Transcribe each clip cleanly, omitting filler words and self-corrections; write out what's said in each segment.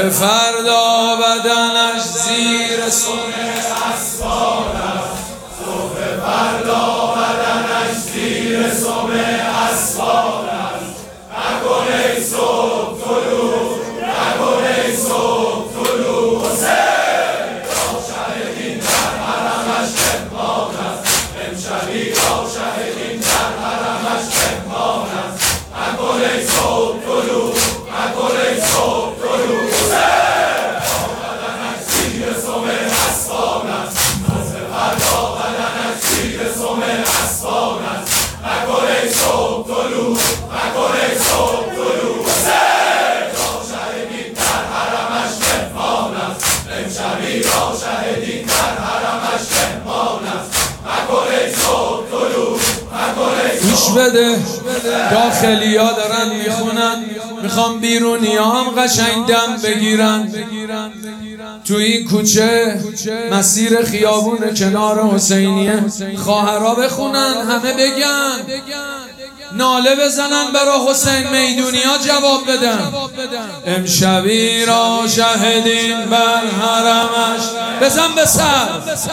صبح فردا بدنش زیر سم اسفال است. صبح فردا بدنش زیر سم اسفال است. نکن ای صبح طلوع، نکن ای صبح طلوع. حسین را شهیدین در حرمش مهمان است. امشبی را شهیدین در حرمش مهمان است. نکن ای صبح طلوع، نکن ای صبح طلوع. حسین را بدنش زیر سم اسفال است. صبح فردا بدنش زیر سم اسفال است. نکن ای صبح طلوع، نکن ای صبح طلوع. حسین را شهیدین در حرمش مهمان است. امشبی را شهیدین در حرمش مهمان است. نکن ای صبح طلوع، نکن ای صبح. گوش بده، داخلی ها دارن میخونن، میخوام بیرونی ها هم قشنگ دم بگیرن. تو این کوچه مسیر خیابون کنار حسینیه، خواهرها بخونن، همه بگن، ناله بزنن برا حسین، میدونی ها جواب بدن. امشبی را شهیدین بر حرمش، بزن به سر.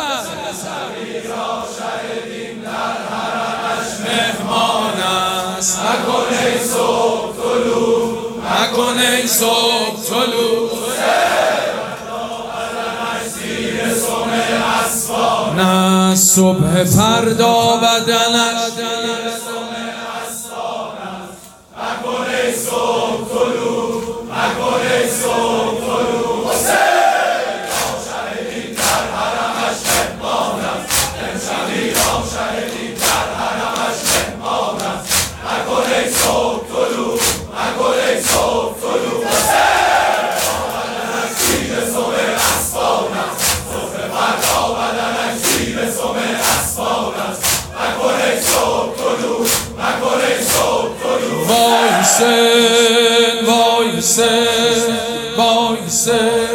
مهمان است. نکن ای صبح طلوع، نکن ای صبح طلوع. نه صبح فردا بدنش زیر سم اسفال است. نکن ای صبح طلوع، نکن ای صبح طلوع. حسین را شهیدین در حرمش مهمان است. امشبی را شهیدین در حرمش مهمان است. نکن ای صبح طلوع، نکن ای صبح طلوع. حسین را بدنش زیر سم اسفال است. صبح فردا بدنش زیر سم اسفال است. نکن ای صبح طلوع، نکن ای صبح طلوع. وای حسین، وای حسین، وای حسین.